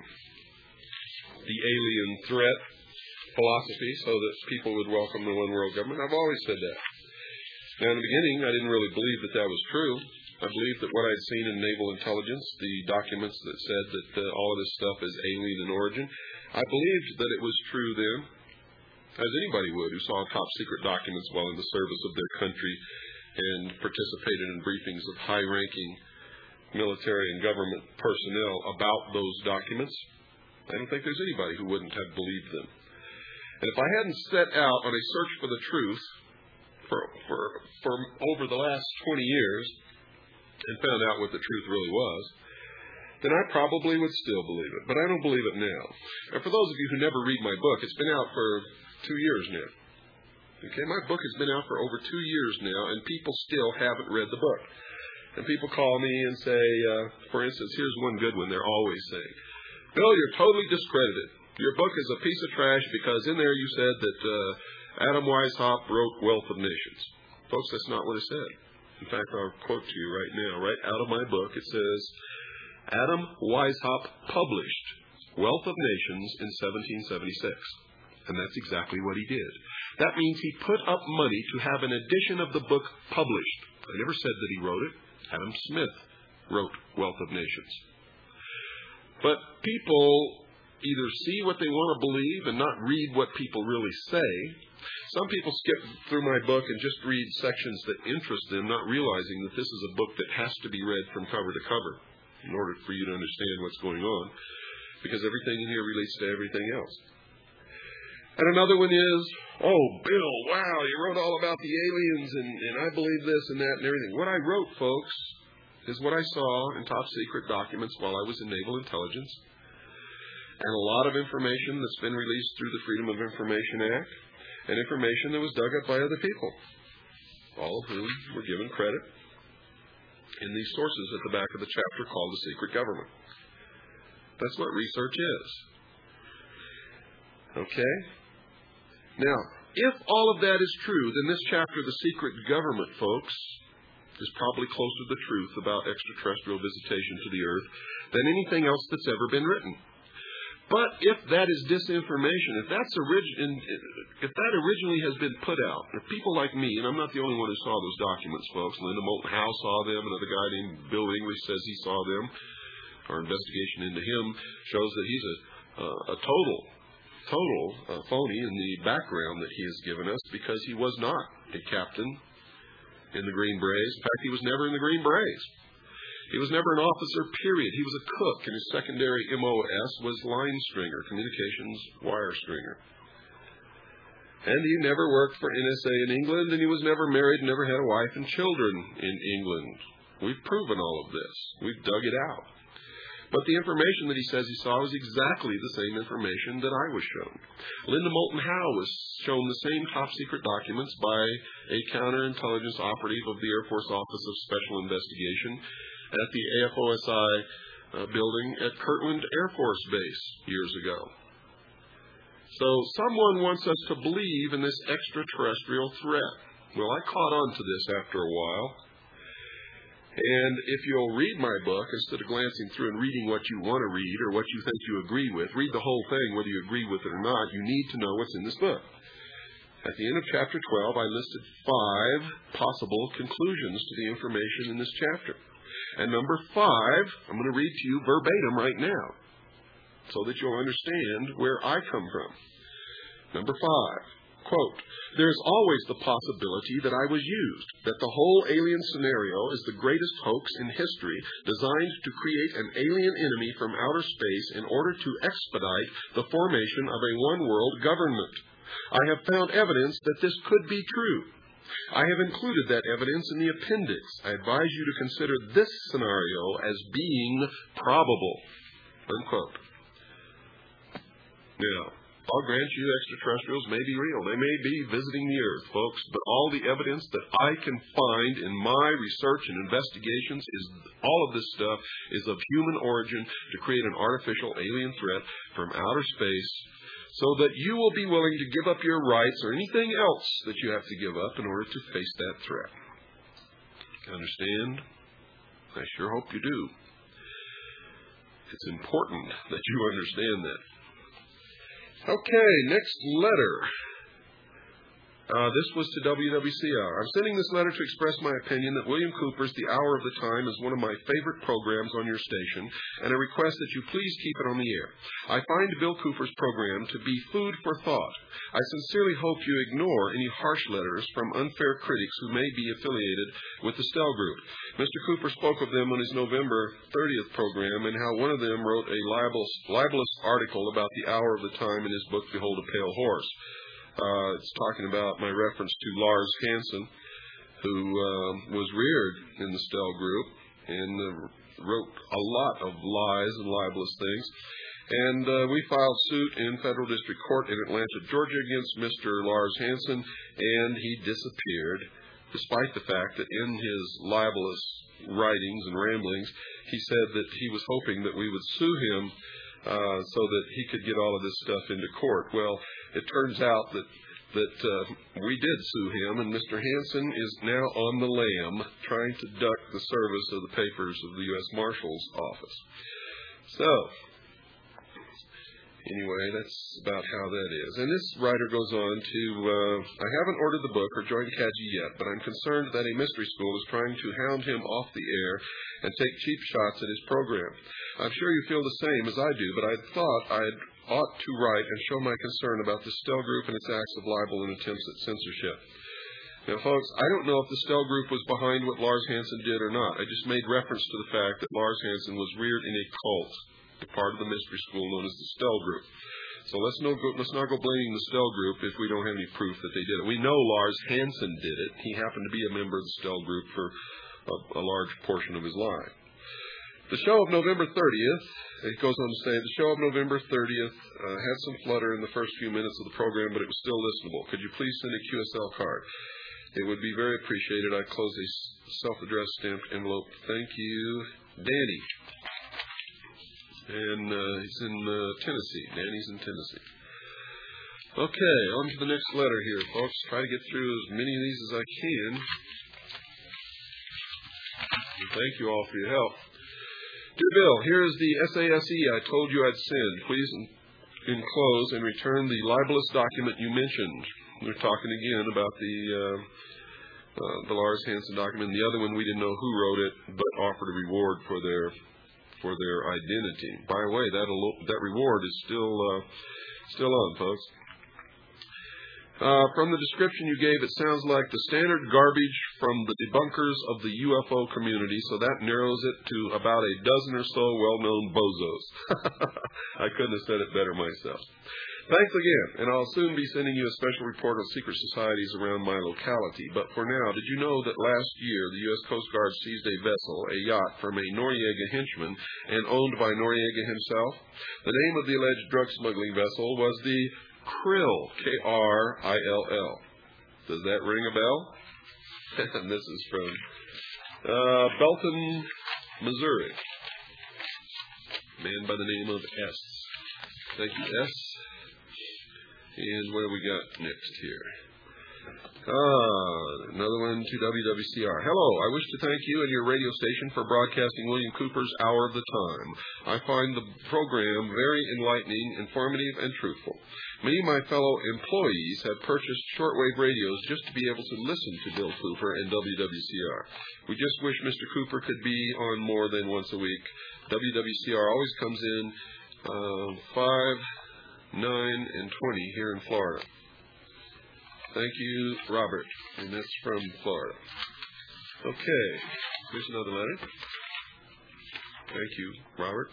A: the alien threat philosophy so that people would welcome the one world government. I've always said that. Now, in the beginning, I didn't really believe that that was true. I believed that what I'd seen in naval intelligence, the documents that said that uh, all of this stuff is alien in origin, I believed that it was true then, as anybody would who saw top secret documents while in the service of their country and participated in briefings of high-ranking military and government personnel about those documents. I don't think there's anybody who wouldn't have believed them. And if I hadn't set out on a search for the truth for, for, for over the last twenty years and found out what the truth really was, then I probably would still believe it. But I don't believe it now. And for those of you who never read my book, it's been out for two years now. Okay, my book has been out for over two years now, and people still haven't read the book. And people call me and say, uh, for instance, here's one good one they're always saying, Bill, you're totally discredited. Your book is a piece of trash because in there you said that uh, Adam Weishaupt wrote Wealth of Nations. Folks, that's not what it said. In fact, I'll quote to you right now, right out of my book. It says, Adam Weishaupt published Wealth of Nations in seventeen seventy-six. And that's exactly what he did. That means he put up money to have an edition of the book published. I never said that he wrote it. Adam Smith wrote Wealth of Nations. But people either see what they want to believe and not read what people really say. Some people skip through my book and just read sections that interest them, not realizing that this is a book that has to be read from cover to cover in order for you to understand what's going on, because everything in here relates to everything else. And another one is, oh, Bill, wow, you wrote all about the aliens, and, and I believe this and that and everything. What I wrote, folks, is what I saw in top secret documents while I was in naval intelligence, and a lot of information that's been released through the Freedom of Information Act, and information that was dug up by other people, all of whom were given credit in these sources at the back of the chapter called The Secret Government. That's what research is. Okay? Now, if all of that is true, then this chapter, The Secret Government, folks, is probably closer to the truth about extraterrestrial visitation to the Earth than anything else that's ever been written. But if that is disinformation, if that's origin, if that originally has been put out, if people like me, and I'm not the only one who saw those documents, folks. Linda Moulton Howe saw them. Another guy named Bill English says he saw them. Our investigation into him shows that he's a, uh, a total, total uh, phony in the background that he has given us, because he was not a captain in the Green Berets. In fact, he was never in the Green Berets. He was never an officer, period. He was a cook, and his secondary M O S was line stringer, communications wire stringer. And he never worked for N S A in England, and he was never married, never had a wife and children in England. We've proven all of this. We've dug it out. But the information that he says he saw was exactly the same information that I was shown. Linda Moulton Howe was shown the same top-secret documents by a counterintelligence operative of the Air Force Office of Special Investigation at the A F O S I uh, building at Kirtland Air Force Base years ago. So someone wants us to believe in this extraterrestrial threat. Well, I caught on to this after a while. And if you'll read my book, instead of glancing through and reading what you want to read or what you think you agree with, read the whole thing, whether you agree with it or not. You need to know what's in this book. At the end of chapter twelve, I listed five possible conclusions to the information in this chapter. And number five, I'm going to read to you verbatim right now, so that you'll understand where I come from. Number five, quote, "There's always the possibility that I was used, that the whole alien scenario is the greatest hoax in history, designed to create an alien enemy from outer space in order to expedite the formation of a one-world government. I have found evidence that this could be true. I have included that evidence in the appendix. I advise you to consider this scenario as being probable." Unquote. Now, I'll grant you extraterrestrials may be real. They may be visiting the Earth, folks, but all the evidence that I can find in my research and investigations is all of this stuff is of human origin to create an artificial alien threat from outer space, so that you will be willing to give up your rights or anything else that you have to give up in order to face that threat. Understand? I sure hope you do. It's important that you understand that. Okay, next letter. Uh, this was to W W C R. "I'm sending this letter to express my opinion that William Cooper's The Hour of the Time is one of my favorite programs on your station, and I request that you please keep it on the air. I find Bill Cooper's program to be food for thought. I sincerely hope you ignore any harsh letters from unfair critics who may be affiliated with the Stell Group. Mister Cooper spoke of them on his November thirtieth program, and how one of them wrote a libelous, libelous article about The Hour of the Time in his book, Behold a Pale Horse. Uh, it's talking about my reference to Lars Hansen, who uh, was reared in the Stell Group and uh, wrote a lot of lies and libelous things. And uh, we filed suit in federal district court in Atlanta, Georgia, against Mister Lars Hansen, and he disappeared, despite the fact that in his libelous writings and ramblings, he said that he was hoping that we would sue him uh, so that he could get all of this stuff into court. Well, it turns out that that uh, we did sue him, and Mister Hansen is now on the lam trying to duck the service of the papers of the U S Marshal's office. So, anyway, that's about how that is. And this writer goes on to, uh, "I haven't ordered the book or joined C A G I yet, but I'm concerned that a mystery school is trying to hound him off the air and take cheap shots at his program. I'm sure you feel the same as I do, but I thought I'd ought to write and show my concern about the Stell Group and its acts of libel and attempts at censorship." Now, folks, I don't know if the Stell Group was behind what Lars Hansen did or not. I just made reference to the fact that Lars Hansen was reared in a cult, a part of the mystery school known as the Stell Group. So let's, no go, let's not go blaming the Stell Group if we don't have any proof that they did it. We know Lars Hansen did it. He happened to be a member of the Stell Group for a, a large portion of his life. The show of November thirtieth, it goes on to say, "The show of November thirtieth uh, had some flutter in the first few minutes of the program, but it was still listenable. Could you please send a Q S L card? It would be very appreciated. I close a self-addressed stamped envelope. Thank you, Danny." And uh, he's in uh, Tennessee. Danny's in Tennessee. Okay, on to the next letter here, folks. Try to get through as many of these as I can. And thank you all for your help. Dear Bill, here is the S A S E I told you I'd send. Please enclose and return the libelous document you mentioned. We're talking again about the uh, uh, the Lars Hansen document. The other one, we didn't know who wrote it, but offered a reward for their for their identity. By the way, that that reward is still uh, still on, folks. Uh, from the description you gave, it sounds like the standard garbage from the debunkers of the U F O community, so that narrows it to about a dozen or so well-known bozos. I couldn't have said it better myself. Thanks again, and I'll soon be sending you a special report of secret societies around my locality. But for now, did you know that last year the U S Coast Guard seized a vessel, a yacht, from a Noriega henchman and owned by Noriega himself? The name of the alleged drug smuggling vessel was the Krill, K R I L L. Does that ring a bell? And this is from uh, Belton, Missouri. Man by the name of S. Thank you, S. And what do we got next here? Ah, another one to W W C R. Hello, I wish to thank you and your radio station for broadcasting William Cooper's Hour of the Time. I find the program very enlightening, informative, and truthful. Many of my fellow employees have purchased shortwave radios just to be able to listen to Bill Cooper and W W C R. We just wish Mister Cooper could be on more than once a week. W W C R always comes in uh, five, nine, and twenty here in Florida. Thank you, Robert. And that's from Florida. Okay. Here's another letter. Thank you, Robert.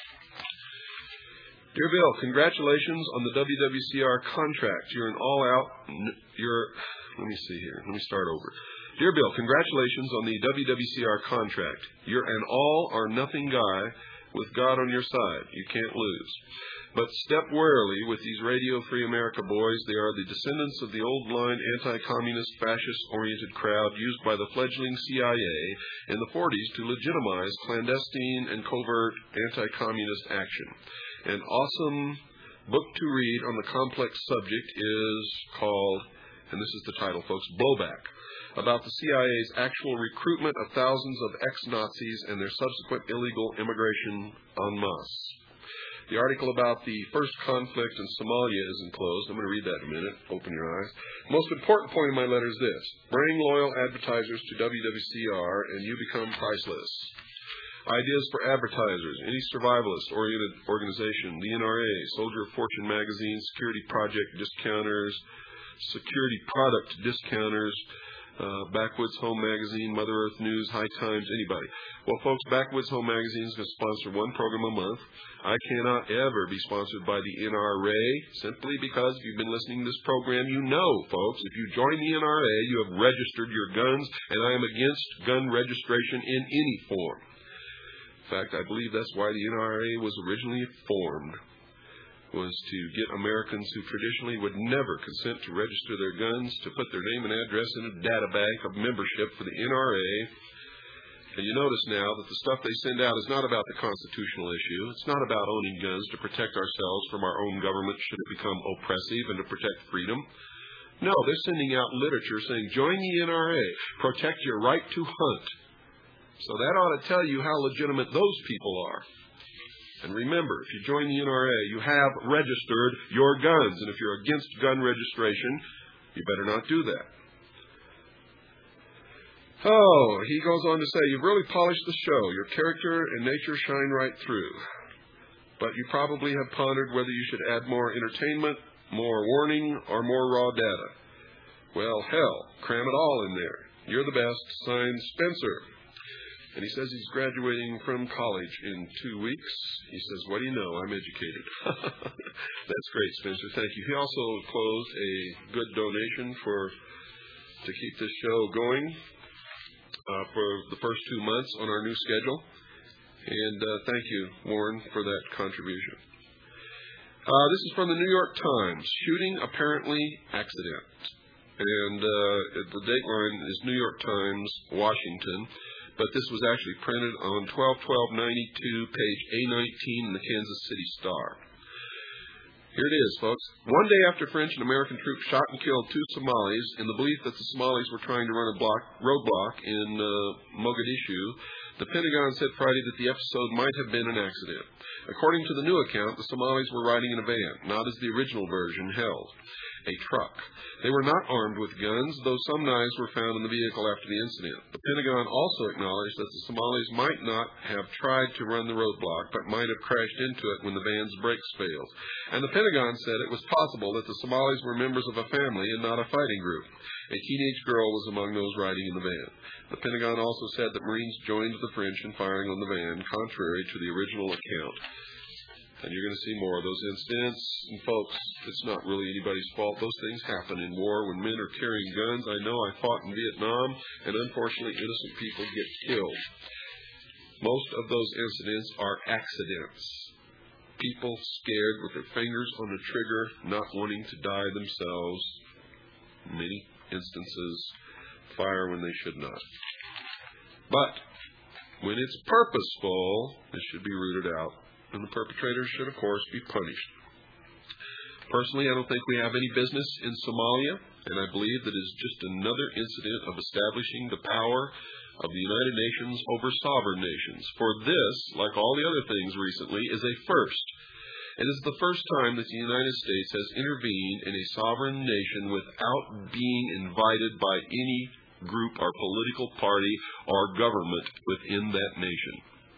A: Dear Bill, congratulations on the W W C R contract. You're an all-out... You're... Let me see here. Let me start over. Dear Bill, congratulations on the W W C R contract. You're an all-or-nothing guy with God on your side. You can't lose. But step warily with these Radio Free America boys. They are the descendants of the old-line anti-communist, fascist-oriented crowd used by the fledgling C I A in the forties to legitimize clandestine and covert anti-communist action. An awesome book to read on the complex subject is called, and this is the title, folks, Blowback, about the C I A's actual recruitment of thousands of ex-Nazis and their subsequent illegal immigration en masse. The article about the first conflict in Somalia is enclosed. I'm going to read that in a minute. Open your eyes. The most important point of my letter is this. Bring loyal advertisers to W W C R and you become priceless. Ideas for advertisers, any survivalist-oriented organization, the N R A, Soldier of Fortune magazine, security project discounters, security product discounters, uh, Backwoods Home magazine, Mother Earth News, High Times, anybody. Well, folks, Backwoods Home magazine is going to sponsor one program a month. I cannot ever be sponsored by the N R A simply because if you've been listening to this program, you know, folks, if you join the N R A, you have registered your guns, and I am against gun registration in any form. In fact, I believe that's why the N R A was originally formed, was to get Americans who traditionally would never consent to register their guns to put their name and address in a data bank of membership for the N R A. And you notice now that the stuff they send out is not about the constitutional issue. It's not about owning guns to protect ourselves from our own government should it become oppressive and to protect freedom. No, they're sending out literature saying, join the N R A, protect your right to hunt. So that ought to tell you how legitimate those people are. And remember, if you join the N R A, you have registered your guns. And if you're against gun registration, you better not do that. Oh, he goes on to say, you've really polished the show. Your character and nature shine right through. But you probably have pondered whether you should add more entertainment, more warning, or more raw data. Well, hell, cram it all in there. You're the best. Signed, Spencer. And he says he's graduating from college in two weeks. He says, what do you know? I'm educated. That's great, Spencer. Thank you. He also closed a good donation for to keep this show going uh, for the first two months on our new schedule. And uh, thank you, Warren, for that contribution. Uh, this is from the New York Times. Shooting apparently accident. And uh, the dateline is New York Times, Washington. But this was actually printed on twelve twelve ninety-two, page A nineteen in the Kansas City Star. Here it is, folks. One day after French and American troops shot and killed two Somalis in the belief that the Somalis were trying to run a block, roadblock in uh, Mogadishu, the Pentagon said Friday that the episode might have been an accident. According to the new account, the Somalis were riding in a van, not as the original version held, a truck. They were not armed with guns, though some knives were found in the vehicle after the incident. The Pentagon also acknowledged that the Somalis might not have tried to run the roadblock, but might have crashed into it when the van's brakes failed. And the Pentagon said it was possible that the Somalis were members of a family and not a fighting group. A teenage girl was among those riding in the van. The Pentagon also said that Marines joined the French in firing on the van, contrary to the original account. And you're going to see more of those incidents. And folks, it's not really anybody's fault. Those things happen in war when men are carrying guns. I know I fought in Vietnam, and unfortunately innocent people get killed. Most of those incidents are accidents. People scared with their fingers on the trigger, not wanting to die themselves. Many instances fire when they should not. But when it's purposeful, it should be rooted out. And the perpetrators should, of course, be punished. Personally, I don't think we have any business in Somalia, and I believe that it is just another incident of establishing the power of the United Nations over sovereign nations. For this, like all the other things recently, is a first. It is the first time that the United States has intervened in a sovereign nation without being invited by any group or political party or government within that nation.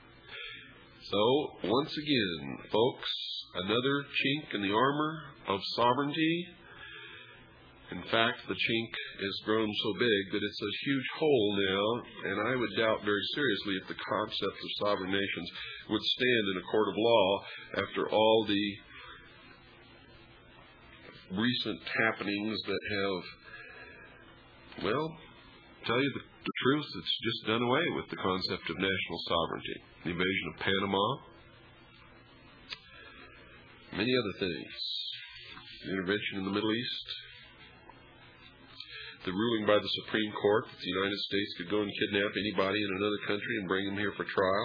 A: So, once again, folks, another chink in the armor of sovereignty. In fact, the chink has grown so big that it's a huge hole now, and I would doubt very seriously if the concept of sovereign nations would stand in a court of law after all the recent happenings that have, well, tell you the, the truth, it's just done away with the concept of national sovereignty. The invasion of Panama, many other things, the intervention in the Middle East, the ruling by the Supreme Court that the United States could go and kidnap anybody in another country and bring them here for trial.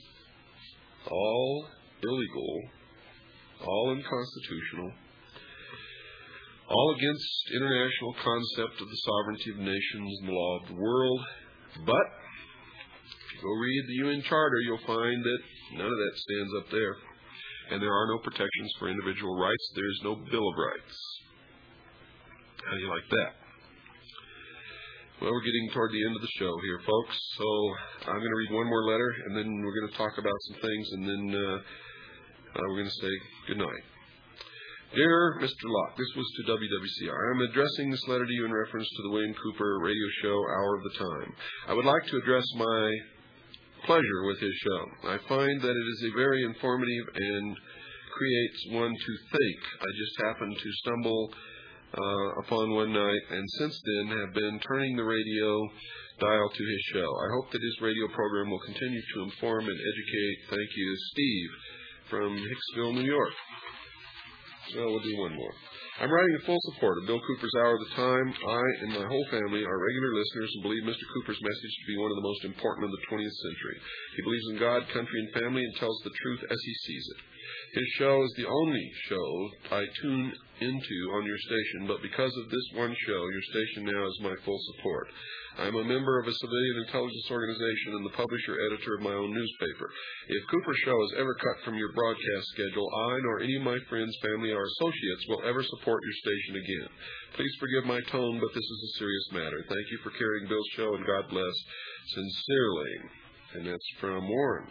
A: All illegal, all unconstitutional, all against international concept of the sovereignty of nations and the law of the world. But if you go read the U N Charter, you'll find that none of that stands up there. And there are no protections for individual rights. There's no Bill of Rights. How do you like that? Well, we're getting toward the end of the show here, folks. So I'm going to read one more letter, and then we're going to talk about some things, and then uh, uh, we're going to say good night. Dear Mister Locke, this was to W W C R. I'm addressing this letter to you in reference to the William Cooper radio show, Hour of the Time. I would like to address my pleasure with his show. I find that it is a very informative and creates one to think. I just happened to stumble uh, upon one night, and since then have been turning the radio dial to his show. I hope that his radio program will continue to inform and educate. Thank you, Steve, from Hicksville, New York. Well, we'll do one more. I'm writing in full support of Bill Cooper's Hour of the Time. I and my whole family are regular listeners and believe Mister Cooper's message to be one of the most important of the twentieth century. He believes in God, country, and family and tells the truth as he sees it. His show is the only show I tune into on your station, but because of this one show, your station now is my full support. I'm a member of a civilian intelligence organization and the publisher-editor of my own newspaper. If Cooper's show is ever cut from your broadcast schedule, I nor any of my friends, family, or associates will ever support your station again. Please forgive my tone, but this is a serious matter. Thank you for carrying Bill's show, and God bless. Sincerely. And that's from Warren.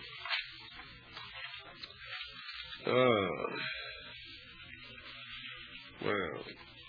A: Ah. Wow.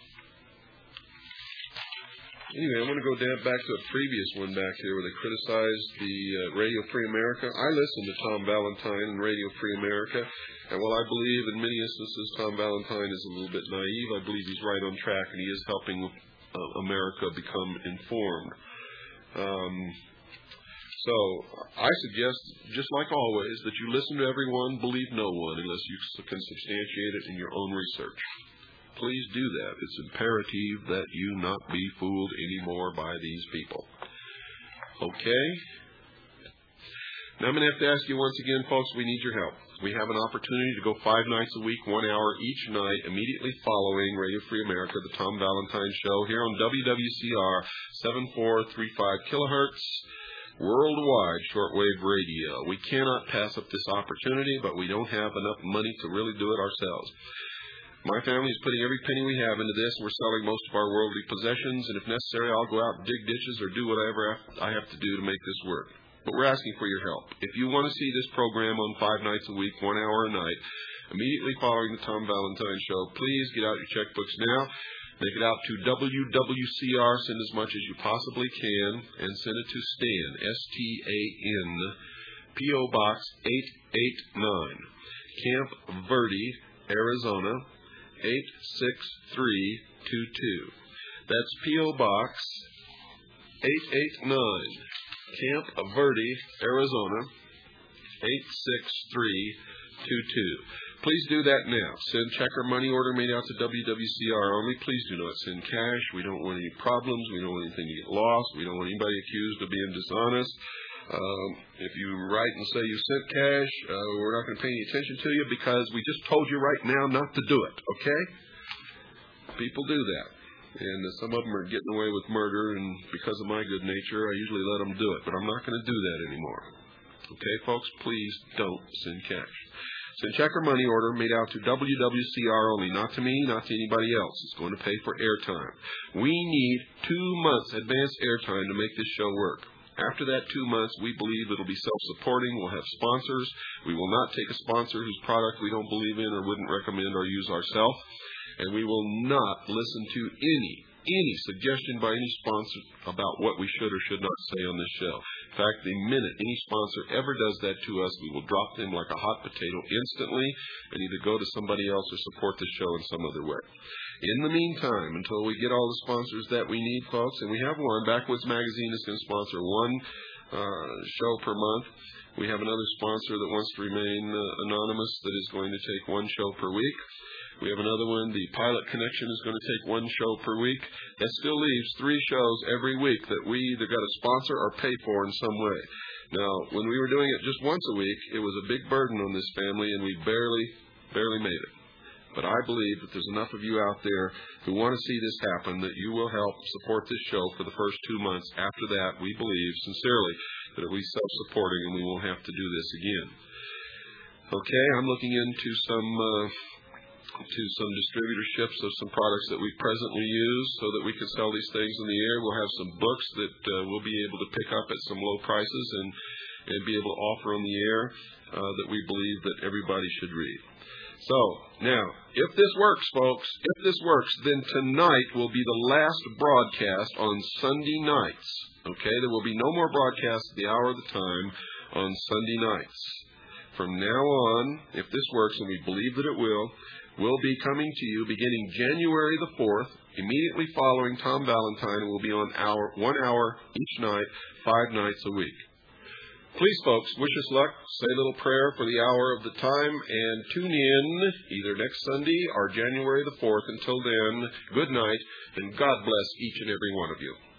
A: Anyway, I want to go down back to a previous one back here where they criticized the uh, Radio Free America. I listen to Tom Valentine and Radio Free America, and while I believe in many instances Tom Valentine is a little bit naive, I believe he's right on track and he is helping uh, America become informed. Um, so I suggest, just like always, that you listen to everyone, believe no one, unless you can substantiate it in your own research. Please do that. It's imperative that you not be fooled anymore by these people. Okay? Now I'm going to have to ask you once again, folks, we need your help. we have an opportunity to go five nights a week, one hour each night, immediately following Radio Free America, the Tom Valentine Show, here on W W C R seven four three five kilohertz, worldwide shortwave radio. We cannot pass up this opportunity, but we don't have enough money to really do it ourselves. My family is putting every penny we have into this. We're selling most of our worldly possessions, and if necessary, I'll go out and dig ditches or do whatever I have to do to make this work. But we're asking for your help. If you want to see this program on five nights a week, one hour a night, immediately following the Tom Valentine Show, please get out your checkbooks now. Make it out to W W C R. Send as much as you possibly can, and send it to Stan, S T A N, P O Box eight eight nine, Camp Verde, Arizona, eight six three two two. That's P O Box eight eight nine, Camp Verde, Arizona, eight six three two two. Please do that now. Send check or money order made out to W W C R only. Please do not send cash. We don't want any problems. We don't want anything to get lost. We don't want anybody accused of being dishonest. Um, if you write and say you sent cash, uh, we're not going to pay any attention to you because we just told you right now not to do it, okay? People do that. And uh, some of them are getting away with murder, and because of my good nature, I usually let them do it. But I'm not going to do that anymore. Okay, folks? Please don't send cash. Send check or money order made out to W W C R only, not to me, not to anybody else. It's going to pay for airtime. We need two months advance airtime to make this show work. After that two months, we believe it'll be self-supporting. We'll have sponsors. We will not take a sponsor whose product we don't believe in or wouldn't recommend or use ourselves. And we will not listen to any, any suggestion by any sponsor about what we should or should not say on this show. In fact, the minute any sponsor ever does that to us, we will drop them like a hot potato instantly and either go to somebody else or support the show in some other way. In the meantime, until we get all the sponsors that we need, folks, and we have one, Backwoods Magazine is going to sponsor one uh, show per month. We have another sponsor that wants to remain uh, anonymous that is going to take one show per week. We have another one, the Pilot Connection, is going to take one show per week. That still leaves three shows every week that we either got to sponsor or pay for in some way. Now, when we were doing it just once a week, it was a big burden on this family, and we barely, barely made it. But I believe that there's enough of you out there who want to see this happen that you will help support this show for the first two months. After that, we believe sincerely that it'll be self-supporting and we won't have to do this again. Okay, I'm looking into some... Uh, to some distributorships of some products that we presently use so that we can sell these things in the air. We'll have some books that uh, we'll be able to pick up at some low prices and, and be able to offer on the air uh, that we believe that everybody should read. So, now, if this works, folks, if this works, then tonight will be the last broadcast on Sunday nights. Okay, there will be no more broadcasts at the hour of the time on Sunday nights. From now on, if this works, and we believe that it will, will be coming to you beginning January the fourth, immediately following Tom Valentine. Will be on hour, one hour each night, five nights a week. Please, folks, wish us luck. Say a little prayer for the hour of the time, and tune in either next Sunday or January the fourth. Until then, good night, and God bless each and every one of you.